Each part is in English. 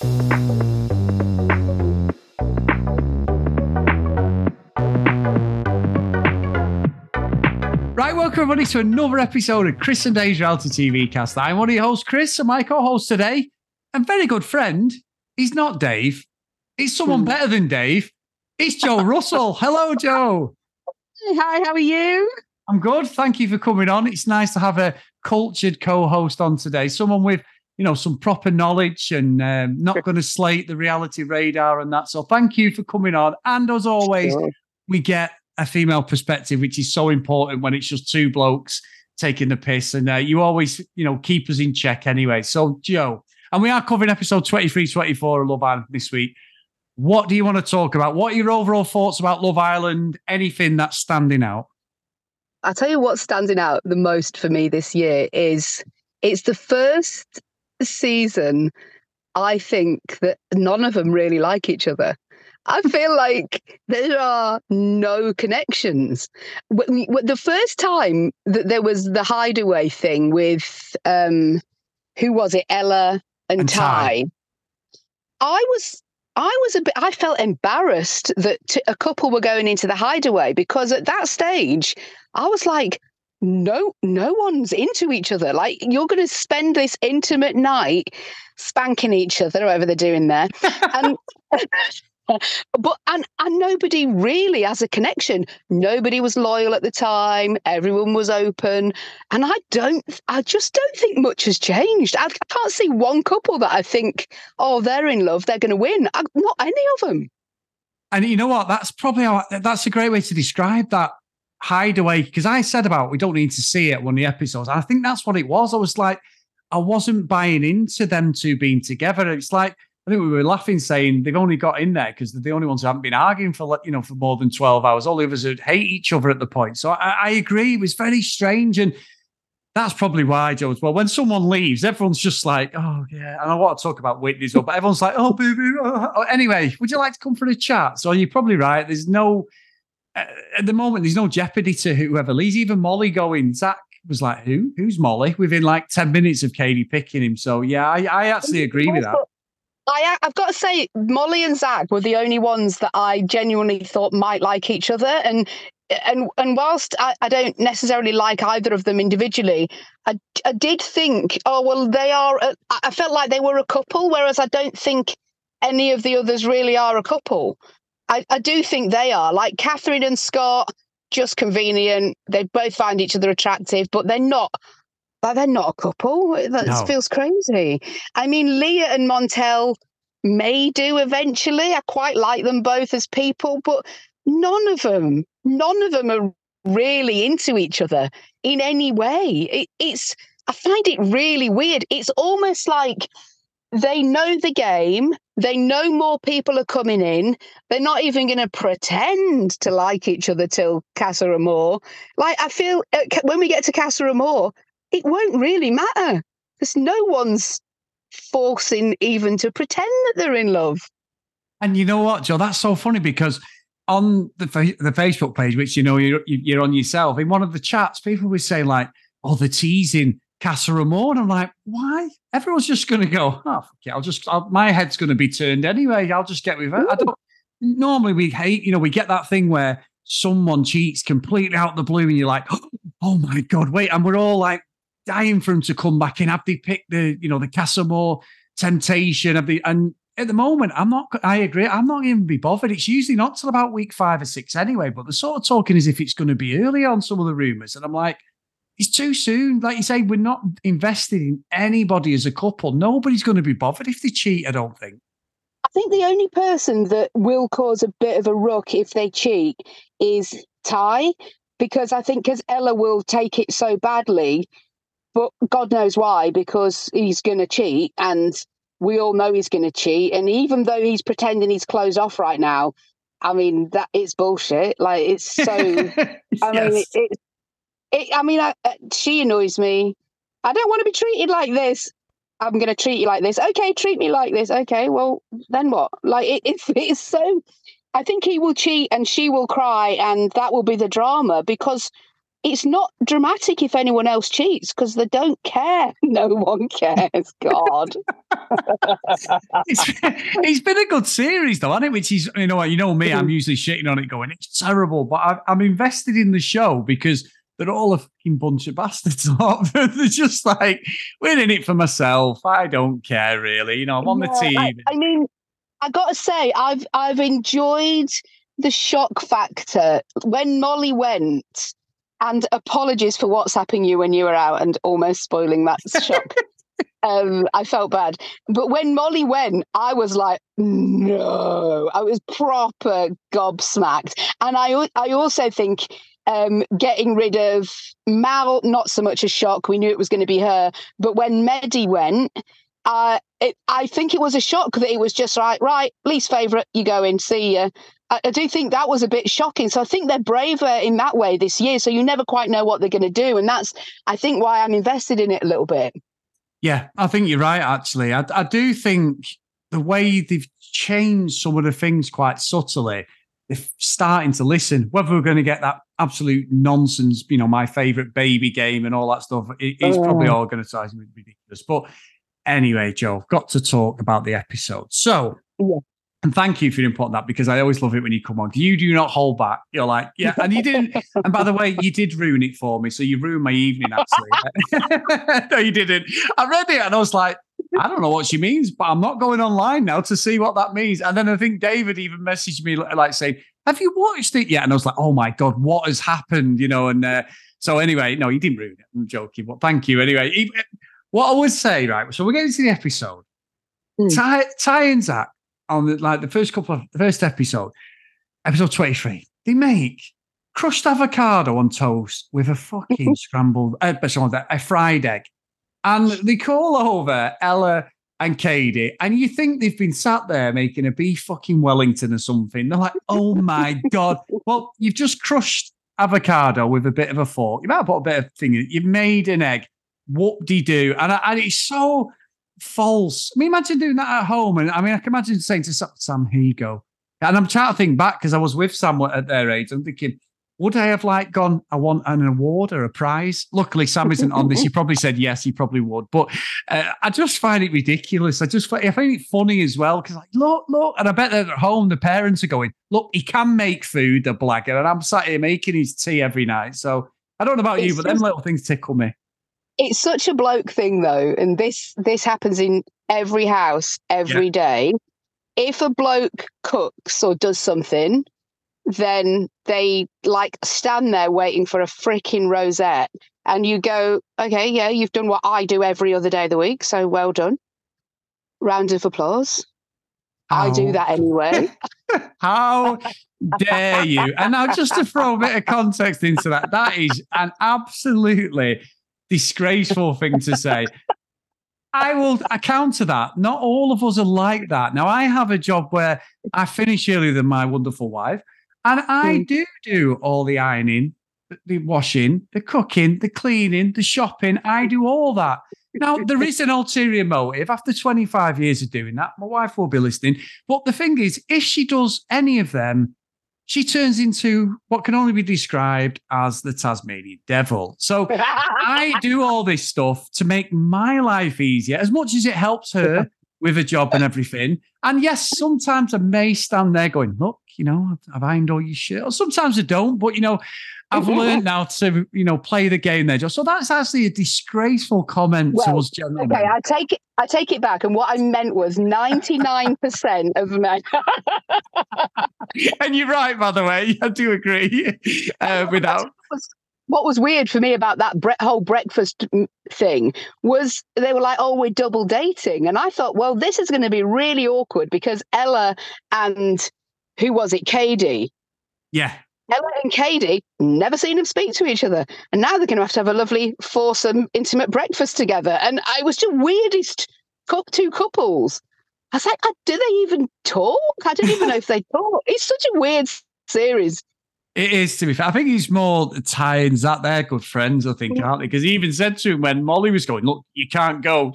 Right, welcome everybody to another episode of Chris and Dave's Reality TV Cast. I'm one of your hosts, Chris, and my co-host today, and very good friend, he's not Dave. He's someone better than Dave. It's Joe Russell. Hello, Joe. Hi, how are you? I'm good. Thank you for coming on. It's nice to have a cultured co-host on today. Someone with, some proper knowledge and not going to slate the reality radar and that. So thank you for coming on. And as always, we get a female perspective, which is so important when it's just two blokes taking the piss. And you always, keep us in check anyway. So, Joe, and we are covering episode 23, 24 of Love Island this week. What do you want to talk about? What are your overall thoughts about Love Island? Anything that's standing out? I'll tell you what's standing out the most for me this year is it's the first season I think that none of them really like each other. I feel like there are no connections. The first time that there was the hideaway thing with, who was it, Ella and Ty, I felt embarrassed that a couple were going into the hideaway, because at that stage I was like, no one's into each other. Like, you're going to spend this intimate night spanking each other, whatever they're doing there. And but nobody really has a connection. Nobody was loyal at the time. Everyone was open. And I just don't think much has changed. I can't see one couple that I think, they're in love, they're going to win. Not any of them. And you know what? That's probably that's a great way to describe that hideaway. Because I said we don't need to see it one of the episodes. I think that's what it was. I was like, I wasn't buying into them two being together. It's like, I think we were laughing, saying they've only got in there because they're the only ones who haven't been arguing for more than 12 hours. All the others would hate each other at the point. So I agree. It was very strange. And that's probably why, Joe, as well. When someone leaves, everyone's just like, oh, yeah. And I want to talk about Whitney's up, but everyone's like, oh, baby. Oh. Anyway, would you like to come for a chat? So you're probably right. There's no, at the moment, there's no jeopardy to whoever leaves. Even Molly going, Zach was like, who's Molly? Within like 10 minutes of Katie picking him. So yeah, I actually agree with that. I've got to say, Molly and Zach were the only ones that I genuinely thought might like each other. And whilst I don't necessarily like either of them individually, I did think, they are. I felt like they were a couple, whereas I don't think any of the others really are a couple. I do think they are. Like Catherine and Scott, just convenient. They both find each other attractive, but they're not. But they're not a couple. That feels crazy. I mean, Leah and Montel may do eventually. I quite like them both as people, but none of them are really into each other in any way. I find it really weird. It's almost like they know the game. They know more people are coming in. They're not even going to pretend to like each other till Casa Amor. Like, I feel when we get to Casa Amor, it won't really matter because no one's forcing even to pretend that they're in love. And you know what, Joe? That's so funny because on the Facebook page, which you're on yourself, in one of the chats, people were saying like, "Oh, they're teasing Casa Amor," and I'm like, "Why?" Everyone's just going to go, "Oh, okay, my head's going to be turned anyway. I'll just get with it." I don't. Normally, we hate. We get that thing where someone cheats completely out of the blue, and you're like, "Oh my god, wait!" And we're all like dying for him to come back in. Have they picked the Casa Amor temptation? And at the moment, I agree. I'm not even be bothered. It's usually not till about week 5 or 6 anyway, but they're sort of talking as if it's going to be early on some of the rumours. And I'm like, it's too soon. Like you say, we're not invested in anybody as a couple. Nobody's going to be bothered if they cheat, I don't think. I think the only person that will cause a bit of a ruck if they cheat is Ty, because Ella will take it so badly. But God knows why, because he's going to cheat, and we all know he's going to cheat. And even though he's pretending he's closed off right now, I mean, that is bullshit. Like, it's so. She annoys me. I don't want to be treated like this. I'm going to treat you like this. Okay, treat me like this. Okay, well, then what? Like, it's so. I think he will cheat and she will cry, and that will be the drama, because it's not dramatic if anyone else cheats because they don't care. No one cares. God. It's been a good series though, hasn't it? Which is, you know me, I'm usually shitting on it going, it's terrible, but I'm invested in the show because they're all a fucking bunch of bastards. They're just like, we're in it for myself. I don't care really. I'm on the team. I mean, I got to say, I've enjoyed the shock factor when Molly went. And apologies for WhatsApping you when you were out and almost spoiling that shock. I felt bad. But when Molly went, I was like, no. I was proper gobsmacked. And I also think getting rid of Mal, not so much a shock. We knew it was going to be her. But when Medi went, I think it was a shock that it was just right, least favourite, you go in, see ya. I do think that was a bit shocking. So I think they're braver in that way this year. So you never quite know what they're going to do. And that's, I think, why I'm invested in it a little bit. Yeah, I think you're right, actually. I do think the way they've changed some of the things quite subtly, they're starting to listen. Whether we're going to get that absolute nonsense, my favourite baby game and all that stuff, it's probably all going to sound ridiculous. But anyway, Joe, got to talk about the episode. So... Yeah. And thank you for inputting that because I always love it when you come on. You do not hold back. You're like, yeah. And you didn't. And by the way, you did ruin it for me. So you ruined my evening, actually. No, you didn't. I read it and I was like, I don't know what she means, but I'm not going online now to see what that means. And then I think David even messaged me like saying, have you watched it yet? And I was like, oh my God, what has happened? And so anyway, no, you didn't ruin it. I'm joking, but thank you. Anyway, what I would say, right? So we're getting to the episode. Ty and Zach, on the first episode 23, they make crushed avocado on toast with a fucking scrambled, a fried egg. And they call over Ella and Katie, and you think they've been sat there making a beef fucking Wellington or something. They're like, oh my God. Well, you've just crushed avocado with a bit of a fork. You might have put a bit of thing in it. You've made an egg. Whoop-de-doo. And it's so... false. I mean, imagine doing that at home. And I mean, I can imagine saying to Sam, here you go. And I'm trying to think back because I was with Sam at their age. I'm thinking, would I have gone, I want an award or a prize? Luckily, Sam isn't on this. He probably said yes, he probably would. But I just find it ridiculous. I find it funny as well because look. And I bet that at home, the parents are going, look, he can make food, the blagger. And I'm sat here making his tea every night. So I don't know about you, but them little things tickle me. It's such a bloke thing, though, and this happens in every house every day. If a bloke cooks or does something, then they stand there waiting for a freaking rosette, and you go, okay, yeah, you've done what I do every other day of the week, so well done. Round of applause. I do that anyway. How dare you? And now, just to throw a bit of context into that is an absolutely disgraceful thing to say. I counter that. Not all of us are like that. Now, I have a job where I finish earlier than my wonderful wife, and I do all the ironing, the washing, the cooking, the cleaning, the shopping. I do all that. Now, there is an ulterior motive. After 25 years of doing that, my wife will be listening. But the thing is, if she does any of them, she turns into what can only be described as the Tasmanian devil. So I do all this stuff to make my life easier, as much as it helps her with a job and everything. And yes, sometimes I may stand there going, look, I've ironed all your shit. Or sometimes I don't, but, I've learned now to, play the game there. So that's actually a disgraceful comment to us gentlemen. Okay, I take it back. And what I meant was 99% of men. And you're right, by the way. I do agree with that. What was weird for me about that whole breakfast thing was they were like, oh, we're double dating. And I thought, well, this is going to be really awkward because Ella and who was it? Katie. Yeah. Ella and Katie, never seen them speak to each other. And now they're going to have a lovely, foursome, intimate breakfast together. And I was the weirdest two couples. I was like, do they even talk? I don't even know if they talk. It's such a weird series. It is, to be fair. I think he's more tie-ins that they're good friends, I think, aren't they? Because he even said to him when Molly was going, look, you can't go.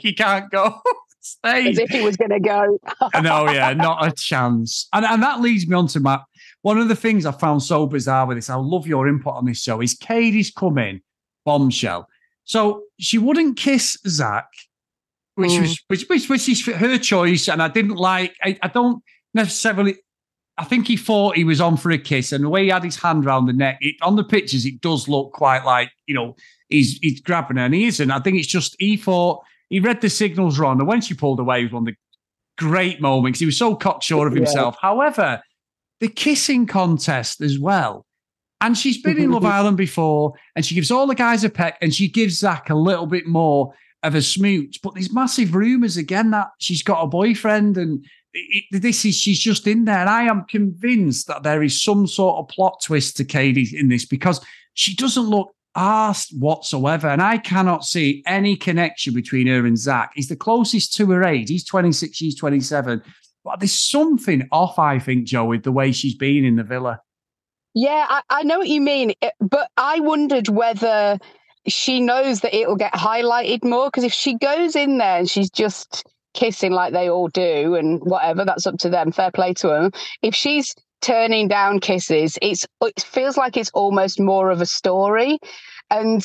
Stay. As if he was going to go. No, yeah, not a chance. And that leads me on to one of the things I found so bizarre with this, I love your input on this show, is Katie's come in, bombshell. So she wouldn't kiss Zach, which is her choice, and I didn't like. I don't necessarily. I think he thought he was on for a kiss, and the way he had his hand around the neck, on the pictures, it does look quite like, he's grabbing her, and he isn't. I think it's just he thought he read the signals wrong, and when she pulled away, it was one of the great moments. He was so cocksure of himself. Yeah. However, the kissing contest as well, and she's been in Love Island before, and she gives all the guys a peck, and she gives Zach a little bit more of a smooch. But there's massive rumours again that she's got a boyfriend, and she's just in there. And I am convinced that there is some sort of plot twist to Katie in this, because she doesn't look arsed whatsoever. And I cannot see any connection between her and Zach. He's the closest to her age. He's 26, she's 27. But there's something off, I think, Joe, with the way she's been in the villa. Yeah, I know what you mean. But I wondered whether she knows that it'll get highlighted more, because if she goes in there and she's just kissing like they all do and whatever, that's up to them, fair play to them. If she's turning down kisses, it feels like it's almost more of a story. And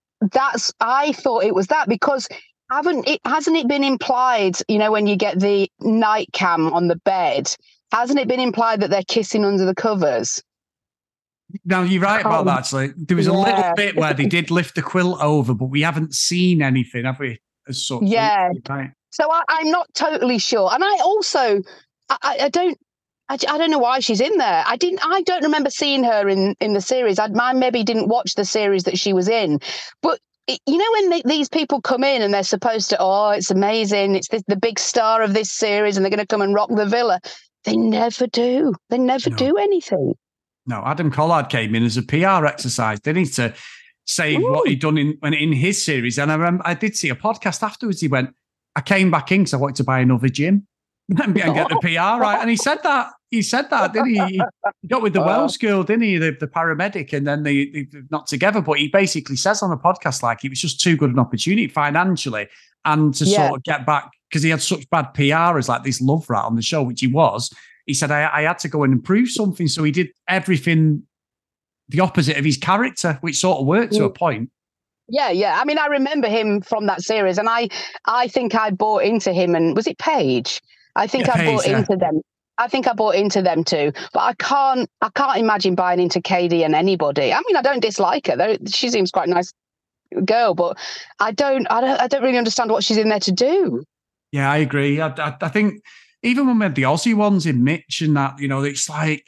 I thought it was that, because hasn't it been implied, when you get the night cam on the bed, hasn't it been implied that they're kissing under the covers? Now, you're right about that, actually. There was a little bit where they did lift the quilt over, but we haven't seen anything, have we, as such? Yeah. Right. So I'm not totally sure. And I also, I don't know why she's in there. I don't remember seeing her in the series. I maybe didn't watch the series that she was in. But, when these people come in and they're supposed to, it's amazing, it's the big star of this series and they're going to come and rock the villa. They never do. They never do anything. No, Adam Collard came in as a PR exercise, didn't he, to say what he'd done in his series. And I remember I did see a podcast afterwards. He went, I came back in because I wanted to buy another gym and get the PR right. And he said that, didn't he? He got with the Welsh girl, didn't he? The paramedic, and then they're not together. But he basically says on the podcast, like, it was just too good an opportunity financially and to sort of get back, because he had such bad PR as like this love rat on the show, which he was. He said, I had to go and improve something. So he did everything the opposite of his character, which sort of worked to a point. Yeah. I mean, I remember him from that series, and I think I bought into him. And was it Paige? I think I bought into them. I think I bought into them too. But I can't imagine buying into Katie and anybody. I mean, I don't dislike her. She seems quite a nice girl, but I don't really understand what she's in there to do. Yeah, I agree. I think even when we had the Aussie ones in Mitch and that, it's like,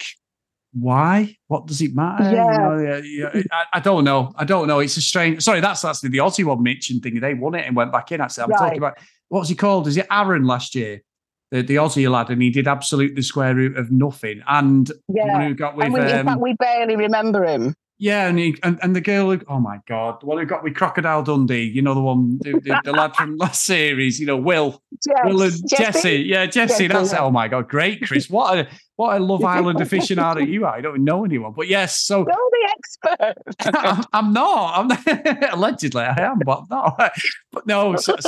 why? What does it matter? Yeah. I don't know. It's a strange. Sorry, that's the Aussie one, Mitch, and thinking they won it and went back in. Actually, I'm talking about, what's he called? Is it Aaron last year? The Aussie lad, and he did absolute the square root of nothing. And one who got with, in fact, we barely remember him. Yeah, and the girl who, oh my God, the one who got with Crocodile Dundee, the one, the lad from last series, Will and Jesse. Yeah, Jesse, that's it. Oh my God, great, Chris. What a Love Island aficionado you are. I don't know anyone, but yes, so. You're the expert. I'm not. Allegedly, I am, but I'm not. But no, so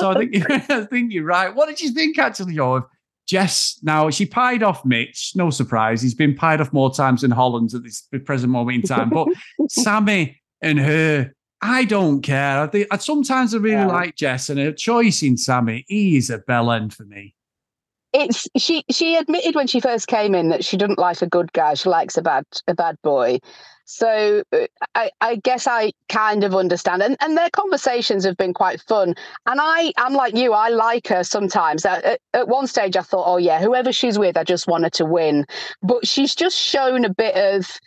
I think you're right. What did you think, actually, of Jess? Now, she pied off Mitch. No surprise. He's been pied off more times than Holland at this present moment in time. But Sammy and her, I don't care. Sometimes I really like Jess, and her choice in Sammy, he is a bell end for me. She admitted when she first came in that she doesn't like a good guy. She likes a bad boy. So I guess I kind of understand. And their conversations have been quite fun. And I'm like you, I like her sometimes. At one stage I thought, oh yeah, whoever she's with, I just want her to win. But she's just shown a bit of,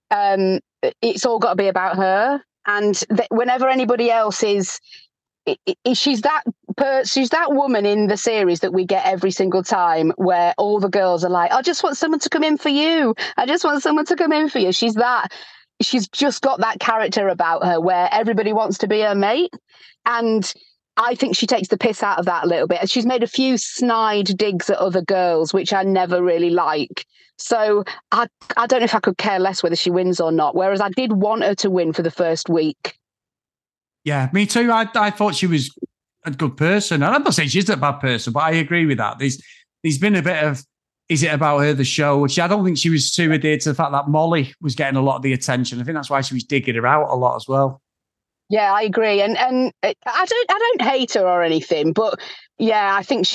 it's all got to be about her. And whenever anybody else is, she's that woman in the series that we get every single time, where all the girls are like, I just want someone to come in for you. I just want someone to come in for you. She's just got that character about her where everybody wants to be her mate. And I think she takes the piss out of that a little bit. She's made a few snide digs at other girls, which I never really like. So I don't know if I could care less whether she wins or not, whereas I did want her to win for the first week. Yeah, me too. I thought she was a good person. And I'm not saying she's a bad person, but I agree with that. There's been a bit of is it about her, the show? Which I don't think she was too adhered to the fact that Molly was getting a lot of the attention. I think that's why she was digging her out a lot as well. Yeah, I agree, and I don't hate her or anything, but yeah, I think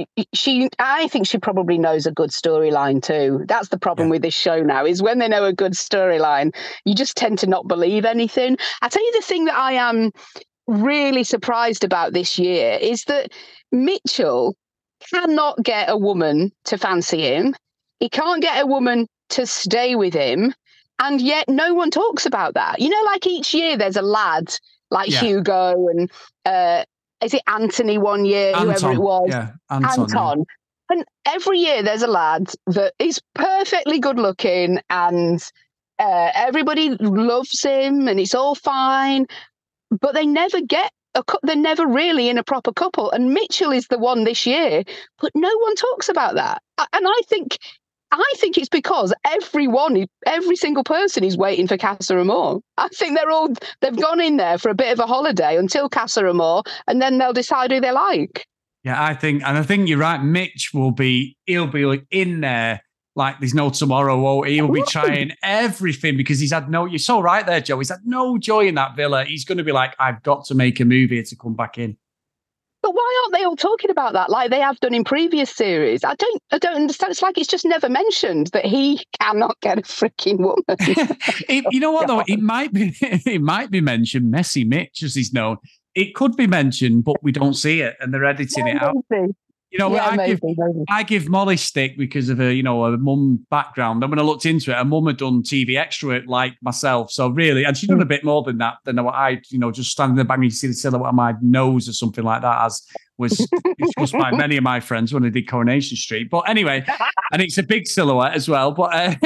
I think she probably knows a good storyline too. That's the problem with this show now, is when they know a good storyline, you just tend to not believe anything. I tell you, the thing that I am really surprised about this year is that Mitchell cannot get a woman to fancy him. He can't get a woman to stay with him. And yet no one talks about that. You know, like each year there's a lad like Hugo and is it Anthony one year, whoever it was? Yeah, Anton. Yeah. And every year there's a lad that is perfectly good looking and everybody loves him and it's all fine. But they never get they're never really in a proper couple. And Mitchell is the one this year, but no one talks about that. And I think it's because every single person is waiting for Casa Amor. I think they've gone in there for a bit of a holiday until Casa Amor, and then they'll decide who they like. Yeah, I think you're right. Mitch he'll be like in there like there's no tomorrow. He'll be trying everything because you're so right there, Joe. He's had no joy in that villa. He's going to be like, I've got to make a movie to come back in. But why aren't they all talking about that like they have done in previous series? I don't understand. It's like it's just never mentioned that he cannot get a freaking woman. You know what though? It might be mentioned. Messy Mitch, as he's known. It could be mentioned, but we don't see it, and they're editing it out. You know, I give Molly stick because of her, her mum background. And when I looked into it, her mum had done TV extra like myself. So really, and she'd done a bit more than that, than what I, just standing there by me, you see the silhouette of my nose or something like that, as was discussed by many of my friends when I did Coronation Street. But anyway, and it's a big silhouette as well. But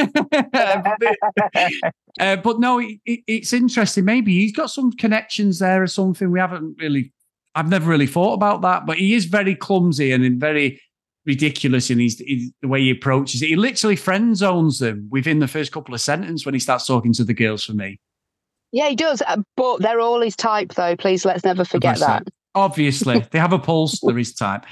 but no, it's interesting. Maybe he's got some connections there or something. I've never really thought about that, but he is very clumsy and very ridiculous in the way he approaches it. He literally friend zones them within the first couple of sentences when he starts talking to the girls for me. Yeah, he does. But they're all his type, though. Please, let's never forget that. Obviously, they have a pulse. They're his type.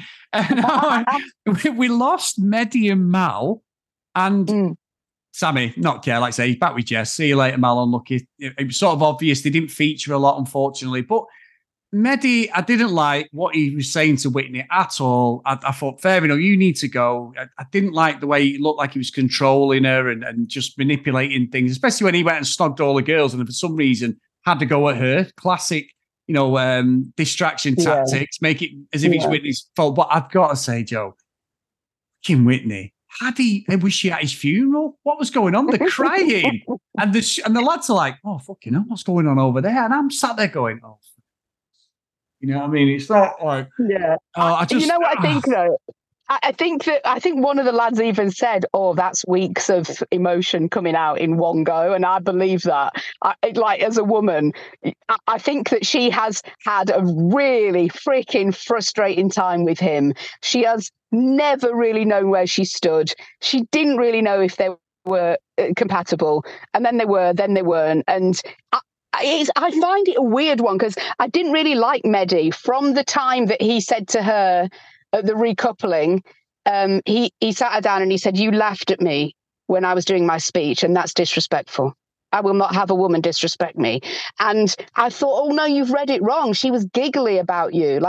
We lost Mehdi and Mal, and Sammy, not care. Like I say, he's back with Jess. See you later, Mal. Unlucky. It was sort of obvious they didn't feature a lot, unfortunately, but Mehdi, I didn't like what he was saying to Whitney at all. I thought, fair enough, you need to go. I didn't like the way he looked like he was controlling her and just manipulating things, especially when he went and snogged all the girls and for some reason had to go at her. Classic, distraction tactics, make it as if it's Whitney's fault. But I've got to say, Joe, fucking Whitney, was she at his funeral? What was going on? They're crying. and the lads are like, oh, fucking hell, what's going on over there? And I'm sat there going, oh, you know what I mean? It's not like, yeah. You know what I think though? I think one of the lads even said, "Oh, that's weeks of emotion coming out in one go," and I believe that. As a woman, I think that she has had a really freaking frustrating time with him. She has never really known where she stood. She didn't really know if they were compatible, and then they were, then they weren't, and. I find it a weird one because I didn't really like Mehdi from the time that he said to her at the recoupling. He sat her down and he said, "You laughed at me when I was doing my speech, and that's disrespectful. I will not have a woman disrespect me." And I thought, oh no, you've read it wrong. She was giggly about you.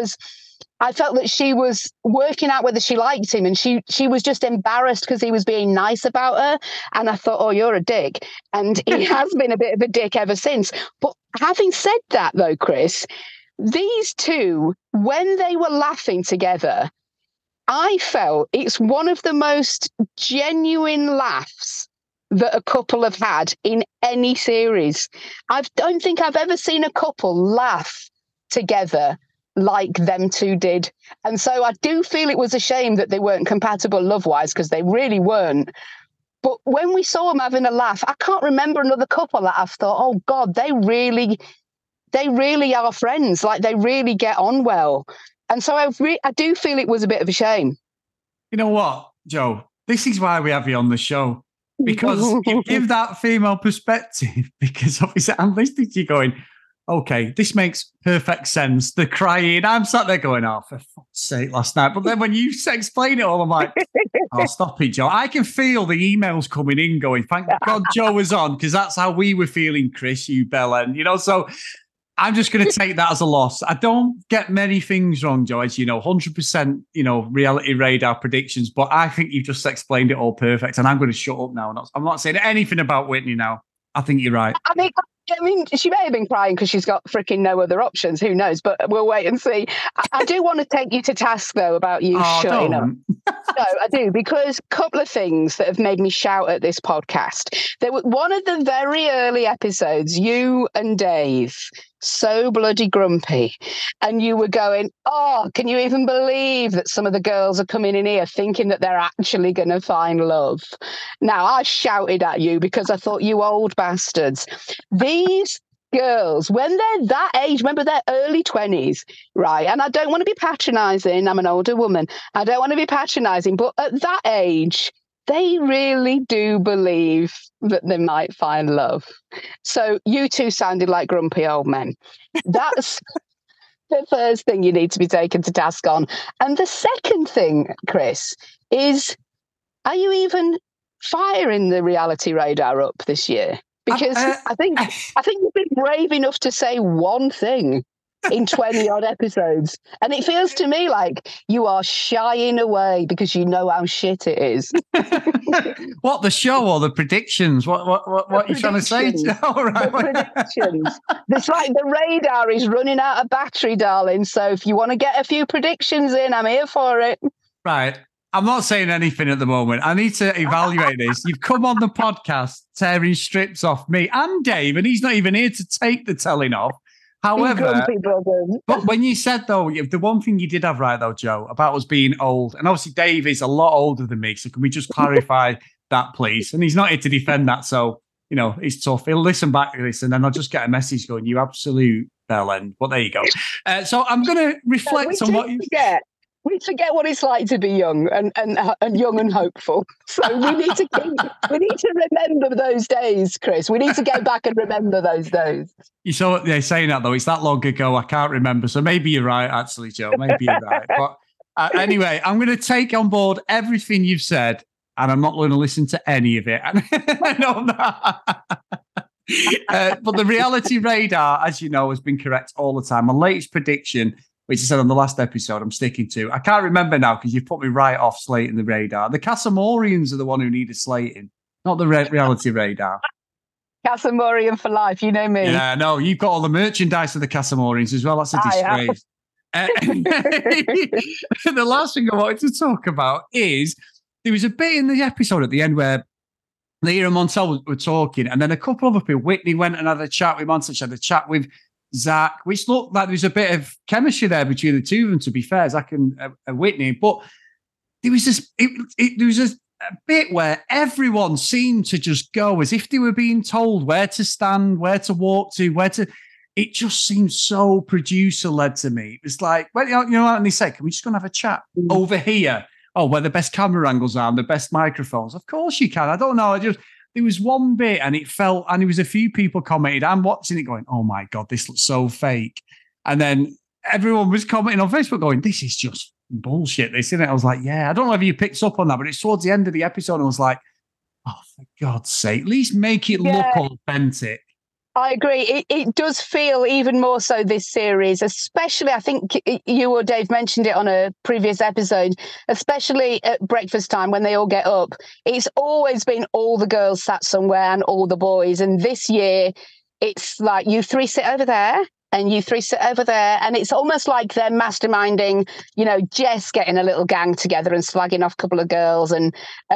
I felt that she was working out whether she liked him, and she was just embarrassed because he was being nice about her. And I thought, oh, you're a dick. And he has been a bit of a dick ever since. But having said that, though, Chris, these two, when they were laughing together, I felt it's one of the most genuine laughs that a couple have had in any series. I don't think I've ever seen a couple laugh together like them two did. And so I do feel it was a shame that they weren't compatible love-wise, because they really weren't. But when we saw them having a laugh, I can't remember another couple that I've thought, oh God, they really are friends. Like, they really get on well. And so I do feel it was a bit of a shame. You know what, Joe? This is why we have you on the show. Because you give that female perspective, because obviously I'm listening to you going, okay, this makes perfect sense. The crying, I'm sat there going, oh, for fuck's sake, last night. But then when you explain it all, I'm like, Oh, stop it, Joe. I can feel the emails coming in going, thank God Joe was on, because that's how we were feeling, Chris, you bellend. So I'm just going to take that as a loss. I don't get many things wrong, Joe, as 100%, reality radar predictions, but I think you've just explained it all perfect, and I'm going to shut up now. I'm not saying anything about Whitney now. I think you're right. I mean, she may have been crying because she's got freaking no other options. Who knows? But we'll wait and see. I do want to take you to task, though, about you shutting up. No, I do, because a couple of things that have made me shout at this podcast. There was one of the very early episodes, you and Dave, so bloody grumpy, and you were going, oh, can you even believe that some of the girls are coming in here thinking that they're actually going to find love? Now, I shouted at you because I thought, you old bastards. These girls, when they're that age, remember they're early 20s, right? And I don't want to be patronising, I'm an older woman, I don't want to be patronising, but at that age, they really do believe that they might find love. So you two sounded like grumpy old men. That's the first thing you need to be taken to task on. And the second thing, Chris, is, are you even firing the reality radar up this year? Because I think you've been brave enough to say one thing in 20 odd episodes, and it feels to me like you are shying away because you know how shit it is. What, the show or the predictions? What are you trying to say? Oh, right. The predictions. It's like the radar is running out of battery, darling. So if you want to get a few predictions in, I'm here for it. Right. I'm not saying anything at the moment. I need to evaluate this. You've come on the podcast tearing strips off me and Dave, and he's not even here to take the telling off. However, but when you said, though, the one thing you did have right, though, Joe, about us being old, and obviously Dave is a lot older than me, so can we just clarify that, please? And he's not here to defend that, so, it's tough. He'll listen back to this, and then I'll just get a message going, you absolute bellend. But there you go. So I'm going to reflect on what you... We forget what it's like to be young and young and hopeful. So we need to remember those days, Chris. We need to go back and remember those days. They're saying that, though. It's that long ago. I can't remember. So maybe you're right, actually, Joe. Maybe you're right. But anyway, I'm going to take on board everything you've said, and I'm not going to listen to any of it. No, but the reality radar, as you know, has been correct all the time. My latest prediction, which I said on the last episode, I'm sticking to. I can't remember now because you've put me right off slating the radar. The Casamorians are the one who needed slating, not the reality radar. Casamorian for life, you know me. Yeah, no, you've got all the merchandise of the Casamorians as well. That's a disgrace. The last thing I wanted to talk about is there was a bit in the episode at the end where Leah and Montel were talking, and then a couple of other people, Whitney went and had a chat with Montel, she had a chat with Zach, which looked like there was a bit of chemistry there between the two of them, to be fair, Zach and Whitney. But there was there was a bit where everyone seemed to just go as if they were being told where to stand, where to walk to, it just seemed so producer-led to me. It was like, well, and they said, can we just go and have a chat over here? Oh, where the best camera angles are and the best microphones. Of course you can. I don't know. There was one bit and it felt, and there was a few people commented, I'm watching it going, oh my God, this looks so fake. And then everyone was commenting on Facebook going, this is just bullshit, this, isn't it? I was like, yeah, I don't know if you picked up on that, but it's towards the end of the episode and I was like, oh, for God's sake, at least make it look authentic. I agree. It does feel even more so this series, especially, I think you or Dave mentioned it on a previous episode, especially at breakfast time when they all get up. It's always been all the girls sat somewhere and all the boys. And this year, it's like you three sit over there and you three sit over there. And it's almost like they're masterminding, Jess getting a little gang together and slagging off a couple of girls. And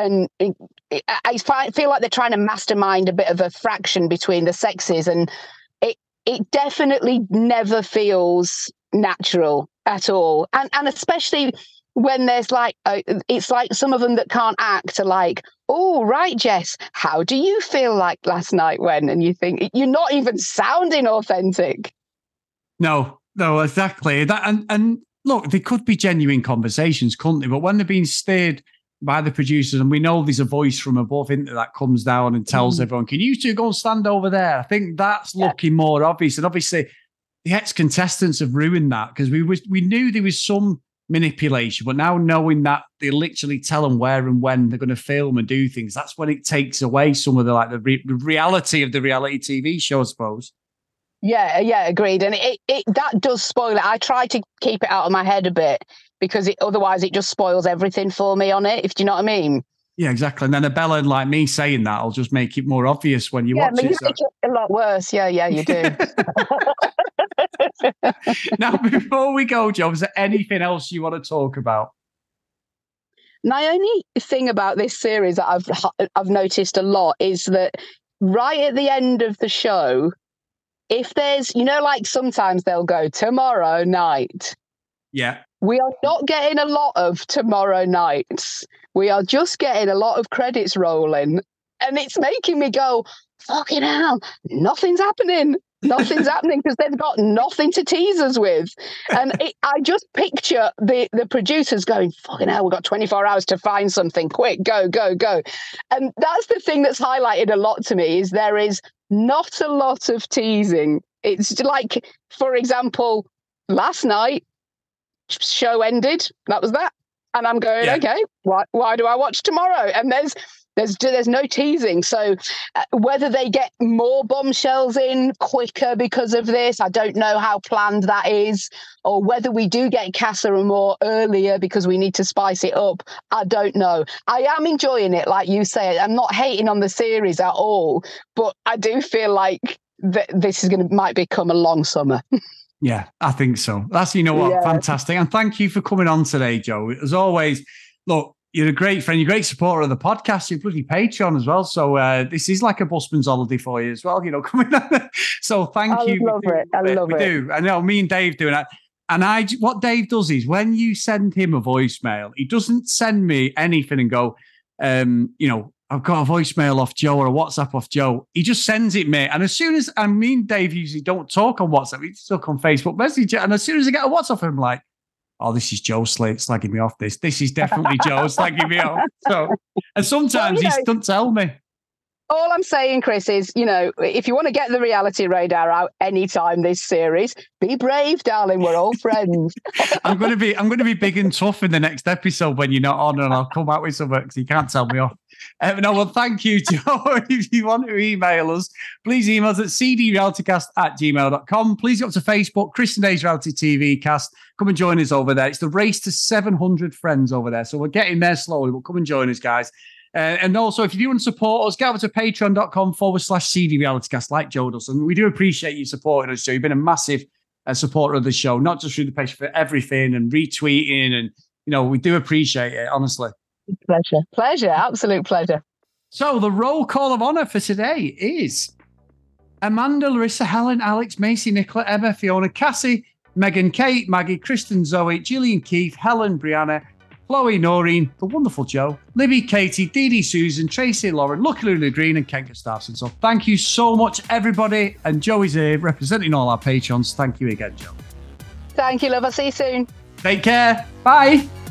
I feel like they're trying to mastermind a bit of a fraction between the sexes. And it definitely never feels natural at all. And especially when there's it's like some of them that can't act are like, oh, right, Jess, how do you feel like last night when? And you think, you're not even sounding authentic. No, exactly. That and look, they could be genuine conversations, couldn't they? But when they're being steered by the producers, and we know there's a voice from above that comes down and tells everyone, can you two go and stand over there? I think that's looking more obvious. And obviously, the ex-contestants have ruined that because we knew there was some manipulation. But now knowing that they literally tell them where and when they're going to film and do things, that's when it takes away some of the reality of the reality TV show, I suppose. Yeah, agreed. And it that does spoil it. I try to keep it out of my head a bit because otherwise it just spoils everything for me on it, if do you know what I mean? Yeah, exactly. And then a Bella like me saying that will just make it more obvious when you watch it. You make it a lot worse. Yeah, you do. Now, before we go, Joe, is there anything else you want to talk about? My only thing about this series that I've noticed a lot is that right at the end of the show, if there's, like sometimes they'll go tomorrow night. Yeah. We are not getting a lot of tomorrow nights. We are just getting a lot of credits rolling. And it's making me go, fucking hell, nothing's happening. Nothing's happening because they've got nothing to tease us with. And I just picture the producers going, fucking hell, we've got 24 hours to find something. Quick, go, go, go. And that's the thing that's highlighted a lot to me is there is not a lot of teasing. It's like, for example, last night, show ended. That was that. And I'm going, okay, why do I watch tomorrow? And there's no teasing. So whether they get more bombshells in quicker because of this, I don't know how planned that is, or whether we do get Casa Amor earlier because we need to spice it up. I don't know. I am enjoying it, like you say. I'm not hating on the series at all, but I do feel like this is might become a long summer. Yeah, I think so. That's, fantastic. And thank you for coming on today, Joe. As always, look, you're a great friend. You're a great supporter of the podcast. You're bloody Patreon as well. So this is like a busman's holiday for you as well, coming on. So thank you. I love it. We do. I know me and Dave do that. And what Dave does is when you send him a voicemail, he doesn't send me anything and go, I've got a voicemail off Joe or a WhatsApp off Joe. He just sends it, mate. And as soon as, me and Dave usually don't talk on WhatsApp. We talk on Facebook Messenger. And as soon as I get a WhatsApp from him, like, oh, this is Joe slagging me off this. This is definitely Joe slagging me off. So, and sometimes he doesn't tell me. All I'm saying, Chris, is, if you want to get the reality radar out anytime this series, be brave, darling. We're all friends. I'm going to be big and tough in the next episode when you're not on, and I'll come out with something because you can't tell me off. Thank you, Joe. If you want to email us, please email us at cdrealitycast@gmail.com. Please go up to Facebook, Chris and Dave's Reality TV Cast. Come and join us over there. It's the race to 700 friends over there. So we're getting there slowly, but come and join us, guys. And also, if you do want to support us, get over to patreon.com/cdrealitycast like Joe does. And we do appreciate you supporting us, Joe. You've been a massive supporter of the show, not just through the page, for everything and retweeting. And, we do appreciate it, honestly. Pleasure, absolute pleasure. So the roll call of honor for today is Amanda, Larissa, Helen, Alex, Macy, Nicola, Emma, Fiona, Cassie, Megan, Kate, Maggie, Kristen, Zoe, Gillian, Keith, Helen, Brianna, Chloe, Noreen, the wonderful Joe, Libby, Katie, Dee Dee, Susan, Tracy, Lauren, Lucky Lulu Green, and Ken Gustafson. So thank you so much, everybody. And Joe is here representing all our patrons. Thank you again, Joe. Thank you, love. I'll see you soon. Take care. Bye.